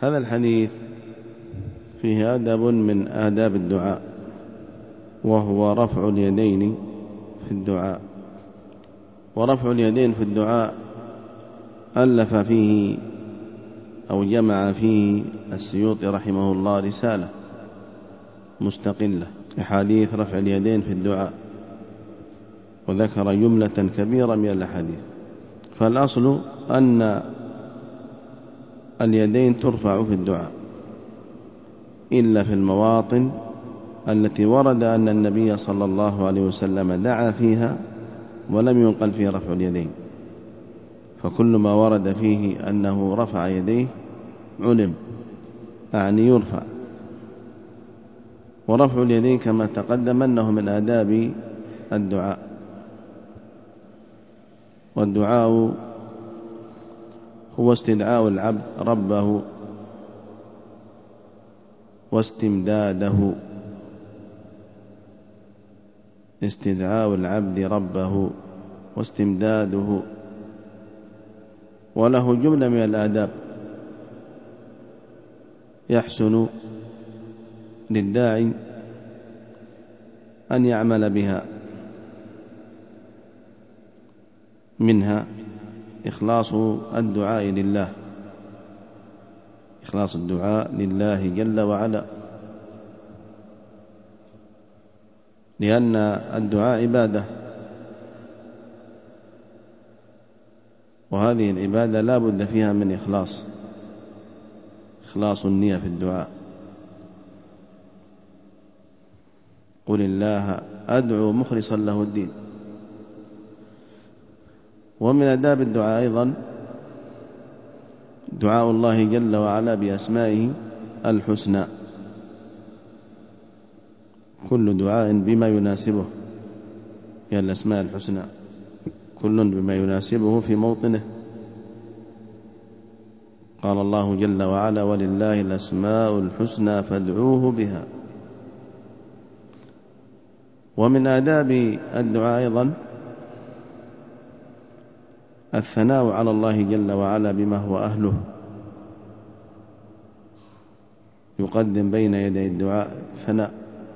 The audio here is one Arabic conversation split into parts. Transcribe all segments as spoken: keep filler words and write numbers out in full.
هذا الحديث فيه أدب من آداب الدعاء، وهو رفع اليدين في الدعاء. ورفع اليدين في الدعاء ألف فيه أو جمع فيه السيوطي رحمه الله رسالة مستقلة أحاديث رفع اليدين في الدعاء، وذكر جملة كبيرة من الأحاديث. فالأصل أن اليدين ترفع في الدعاء إلا في المواطن التي ورد أن النبي صلى الله عليه وسلم دعا فيها ولم ينقل فيه رفع اليدين. فكل ما ورد فيه أنه رفع يديه علم، أعني يرفع. ورفع اليدين كما تقدم أنه من آداب الدعاء. والدعاء هو استدعاء العبد ربه واستمداده، استدعاء العبد ربه واستمداده. وله جملة من الآداب يحسن للداعي أن يعمل بها، منها إخلاص الدعاء لله، إخلاص الدعاء لله جل وعلا، لأن الدعاء عبادة، وهذه العبادة لا بد فيها من إخلاص إخلاص النية في الدعاء. قل الله أدعو مخلصا له الدين. ومن آداب الدعاء أيضا دعاء الله جل وعلا بأسمائه الحسنى، كل دعاء بما يناسبه، هي الأسماء الحسنى كل بما يناسبه في موطنه. قال الله جل وعلا ولله الأسماء الحسنى فادعوه بها. ومن آداب الدعاء أيضا الثناء على الله جل وعلا بما هو أهله، يقدم بين يدي الدعاء ثناء.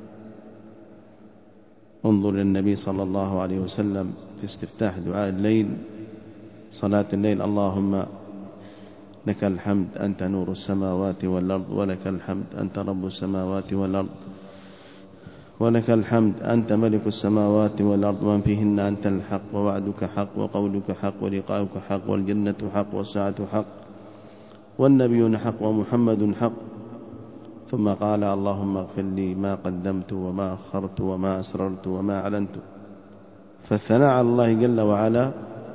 انظر للنبي صلى الله عليه وسلم في استفتاح دعاء الليل، صلاة الليل: اللهم لك الحمد أنت نور السماوات والأرض، ولك الحمد أنت رب السماوات والأرض، ولك الحمد أنت ملك السماوات والأرض ومن فيهن، أنت الحق ووعدك حق وقولك حق ولقاؤك حق والجنة حق والساعة حق والنبيون حق ومحمد حق. ثم قال: اللهم اغفر لي ما قدمت وما أخرت وما أسررت وما أعلنت. فالثناء على الله جل وعلا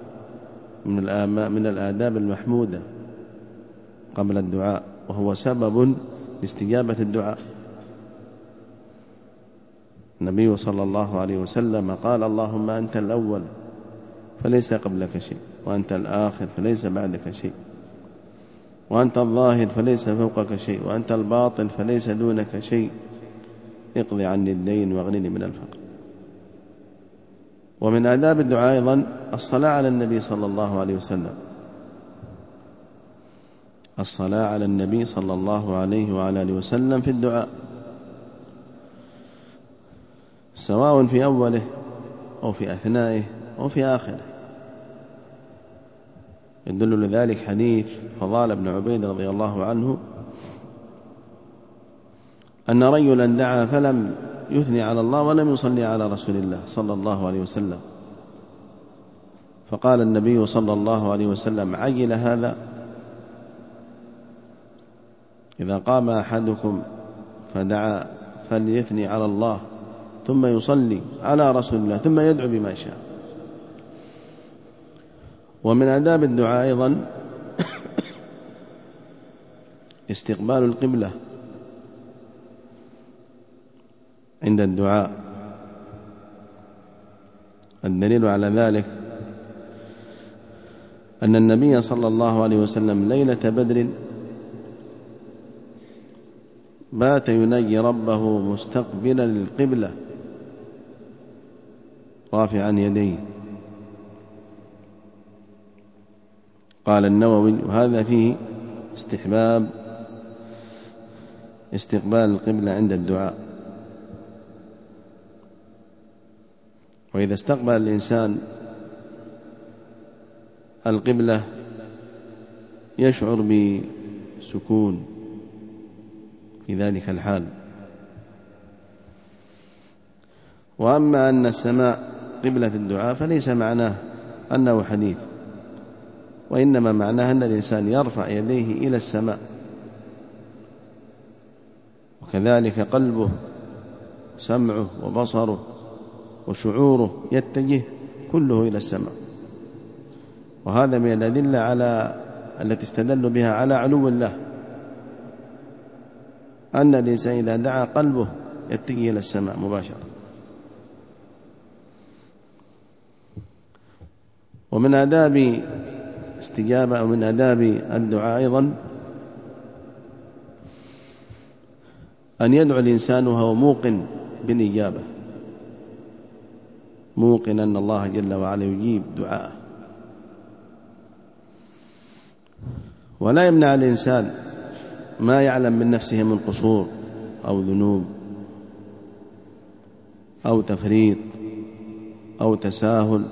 من الآداب المحمودة قبل الدعاء، وهو سبب لاستجابة الدعاء. النبي صلى الله عليه وسلم قال: اللهم أنت الأول فليس قبلك شيء، وأنت الآخر فليس بعدك شيء، وأنت الظاهر فليس فوقك شيء، وأنت الباطن فليس دونك شيء، اقض عني الدين واغنني من الفقر. ومن آداب الدعاء أيضا الصلاة على النبي صلى الله عليه وسلم، الصلاة على النبي صلى الله عليه وعلى آله وسلم في الدعاء، سواء في أوله أو في أثنائه أو في آخره. يدل لذلك حديث فضال بن عبيد رضي الله عنه أن رجلا دعا فلم يثني على الله ولم يصلي على رسول الله صلى الله عليه وسلم، فقال النبي صلى الله عليه وسلم: عجل هذا، إذا قام أحدكم فدعا فليثني على الله ثم يصلي على رسول الله ثم يدعو بما شاء. ومن آداب الدعاء أيضا استقبال القبلة عند الدعاء. الدليل على ذلك أن النبي صلى الله عليه وسلم ليلة بدر بات يناجي ربه مستقبلا للقبلة رافعا يديه. قال النووي: وهذا فيه استحباب استقبال القبلة عند الدعاء. وإذا استقبل الإنسان القبلة يشعر بسكون في ذلك الحال. وأما أن السماء قبلة الدعاء فليس معناه أنه حديث، وإنما معناه أن الإنسان يرفع يديه إلى السماء، وكذلك قلبه سمعه وبصره وشعوره يتجه كله إلى السماء. وهذا من الأدلة على التي استدلوا بها على علو الله، أن الإنسان إذا دعا قلبه يتجه إلى السماء مباشرة. ومن آداب استجابة أو من آداب الدعاء أيضا أن يدعو الإنسان وهو موقن بالإجابة، موقن أن الله جل وعلا يجيب دعاءه. ولا يمنع الإنسان ما يعلم من نفسه من قصور أو ذنوب أو تفريط أو تساهل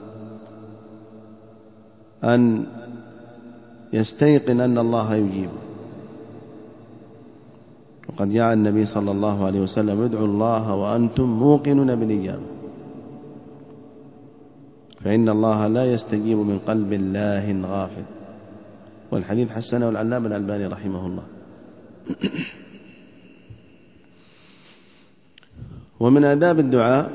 أن يستيقن أن الله يجيب. وقد جاء النبي صلى الله عليه وسلم: ادعوا الله وأنتم موقنون بالإجابة، فإن الله لا يستجيب من قلب الله غافل. والحديث حسنه العلامة الألباني رحمه الله. ومن آداب الدعاء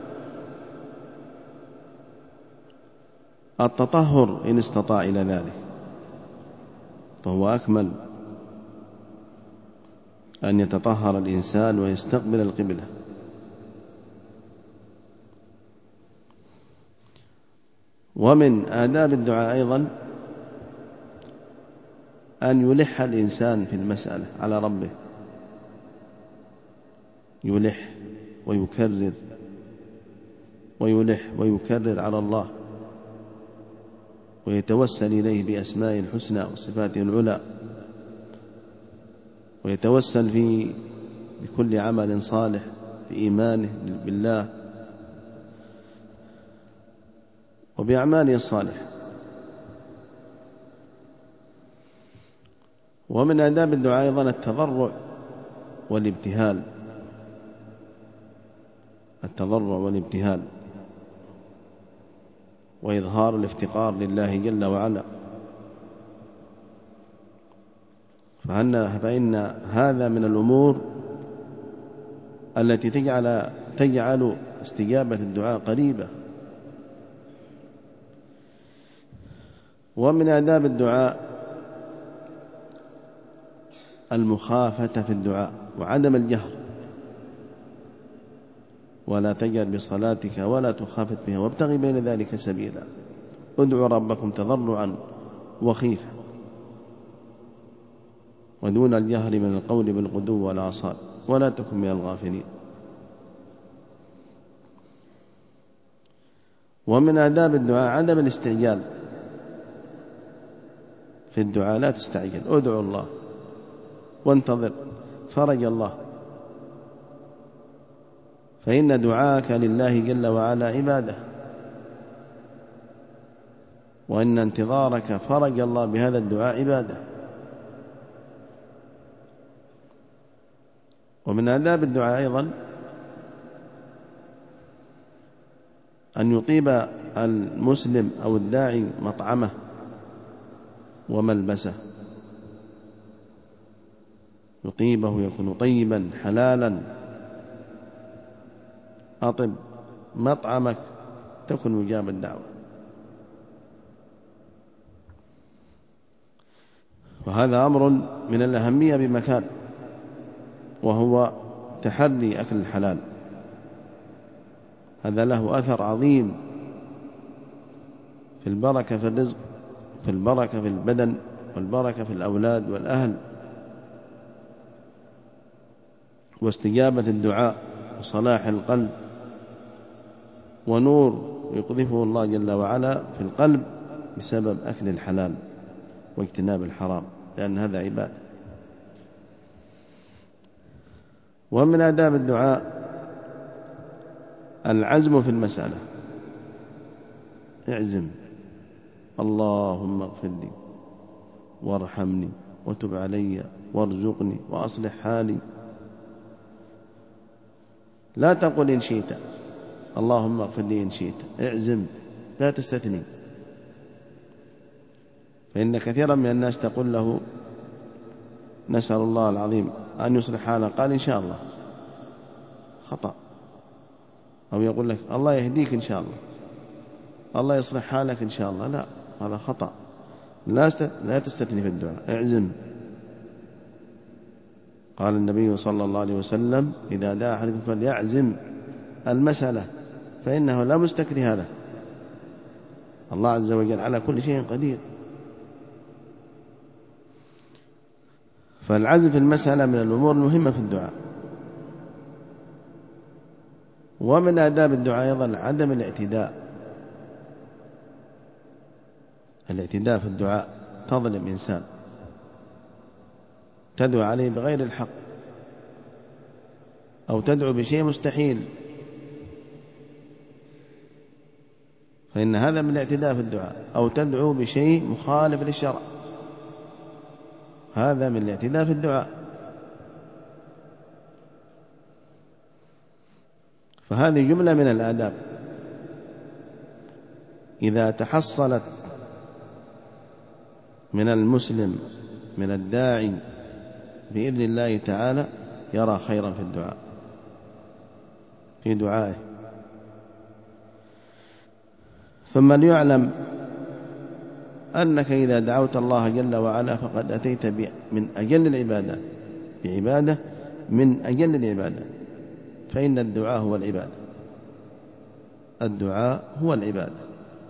التطهر إن استطاع إلى ذلك، فهو أكمل أن يتطهر الإنسان ويستقبل القبلة. ومن آداب الدعاء أيضا أن يلح الإنسان في المسألة على ربه، يلح ويكرر ويلح ويكرر على الله، ويتوسل إليه بأسمائه الحسنى وصفاته العلى، ويتوسل في بكل عمل صالح في إيمانه بالله وبأعماله الصالحة. ومن آداب الدعاء أيضا التضرع والابتهال، التضرع والابتهال وإظهار الافتقار لله جل وعلا. فإن هذا من الأمور التي تجعل تجعل استجابة الدعاء قريبة. ومن آداب الدعاء المخافة في الدعاء وعدم الجهر، ولا تجهر بصلاتك ولا تخافت بها وابتغي بين ذلك سبيلا. ادعوا ربكم تضرعا وخيفة ودون الجهر من القول بالغدو والآصال ولا تكن من الغافلين. ومن آداب الدعاء عدم الاستعجال في الدعاء، لا تستعجل، ادعو الله وانتظر فرج الله، فإن دعاءك لله جل وعلا عبادة، وإن انتظارك فرج الله بهذا الدعاء عبادة. ومن آداب الدعاء أيضا أن يطيب المسلم أو الداعي مطعمه وملبسه، يطيبه يكون طيبا حلالا. أطب مطعمك تكن مجاب الدعوة. وهذا أمر من الأهمية بمكان، وهو تحري أكل الحلال. هذا له أثر عظيم في البركة في الرزق، في البركة في البدن، والبركة في الأولاد والأهل، واستجابة الدعاء وصلاح القلب، ونور يقذفه الله جل وعلا في القلب بسبب أكل الحلال واجتناب الحرام، لأن هذا عبادة. ومن آداب الدعاء العزم في المسألة. اعزم: اللهم اغفر لي وارحمني وتب علي وارزقني وأصلح حالي. لا تقل إن شئت، اللهم اغفر لي إن شئت. اعزم، لا تستثني. فإن كثيرا من الناس تقول له: نسأل الله العظيم أن يصلح حالنا، قال: إن شاء الله. خطأ. أو يقول لك: الله يهديك إن شاء الله، الله يصلح حالك إن شاء الله. لا، هذا خطأ. لا لا تستثني في الدعاء، اعزم. قال النبي صلى الله عليه وسلم: إذا دعا أحدكم فليعزم المسألة فإنه لا مستكره له. الله عز وجل على كل شيء قدير. فالعزم في المسألة من الأمور المهمة في الدعاء. ومن آداب الدعاء أيضا عدم الاعتداء. الاعتداء في الدعاء: تظلم إنسان، تدعو عليه بغير الحق، أو تدعو بشيء مستحيل، فإن هذا من الاعتداء في الدعاء. أو تدعو بشيء مخالف للشرع، هذا من الاعتداء في الدعاء. فهذه جملة من الآداب إذا تحصلت من المسلم من الداعي بإذن الله تعالى يرى خيرا في الدعاء في دعائه. ثم ليعلم أنك إذا دعوت الله جل وعلا فقد أتيت من أجل العبادات بعبادة من أجل العبادات، فإن الدعاء هو العبادة. الدعاء هو العبادة.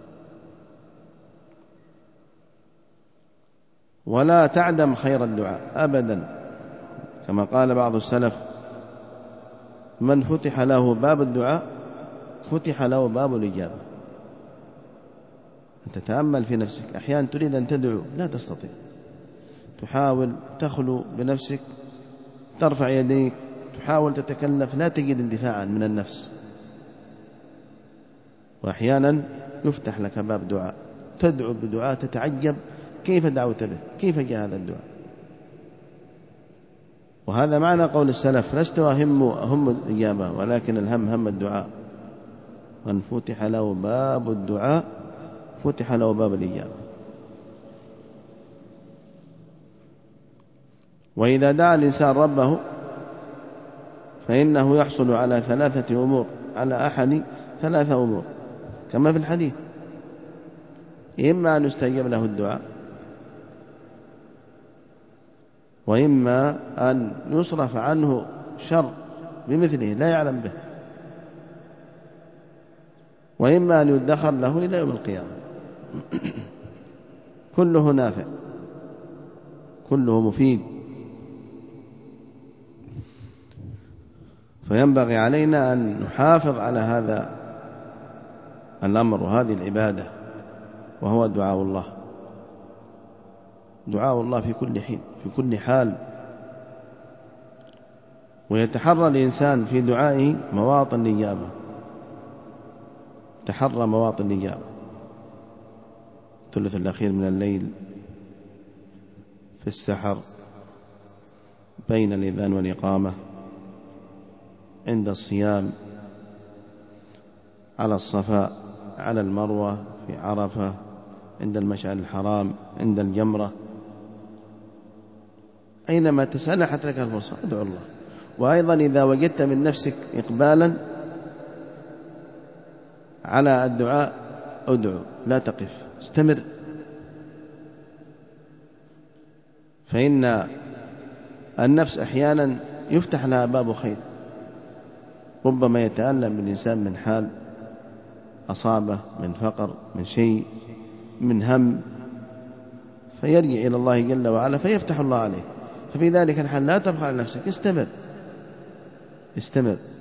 ولا تعدم خير الدعاء أبدا، كما قال بعض السلف: من فتح له باب الدعاء فتح له باب الإجابة. أنت تتأمل في نفسك، أحيانا تريد أن تدعو لا تستطيع، تحاول تخلو بنفسك، ترفع يديك، تحاول تتكلف، لا تجد اندفاعا من النفس. وأحيانا يفتح لك باب دعاء، تدعو بدعاء تتعجب كيف دعوت به، كيف جاء هذا الدعاء. وهذا معنى قول السلف: لست أهم أهم الإجابة ولكن الهم هم الدعاء. من فتح له باب الدعاء فتح له باب الإجابة. وإذا دعا الإنسان ربه فإنه يحصل على ثلاثة أمور، على أحد ثلاثة أمور كما في الحديث: إما أن يستجيب له الدعاء، وإما أن يصرف عنه شر بمثله لا يعلم به، وإما أن يدخر له إلى يوم القيامة. كله نافع، كله مفيد. فينبغي علينا أن نحافظ على هذا الأمر وهذه العبادة، وهو دعاء الله. دعاء الله في كل حين في كل حال. ويتحرى الإنسان في دعائه مواطن الإجابة، تحرى مواطن الإجابة. الثلث الأخير من الليل، في السحر، بين الإذان والإقامة، عند الصيام، على الصفا، على المروة، في عرفة، عند المشعر الحرام، عند الجمرة، أينما تسنحت لك الفرصة ادعو الله. وأيضا إذا وجدت من نفسك إقبالا على الدعاء ادعو، لا تقف، استمر. فإن النفس أحيانا يفتح لها باب خير، ربما يتألم الإنسان من حال أصابه من فقر، من شيء، من هم، فيرجع إلى الله جل وعلا فيفتح الله عليه. ففي ذلك الحال لا تبخل على نفسك، استمر استمر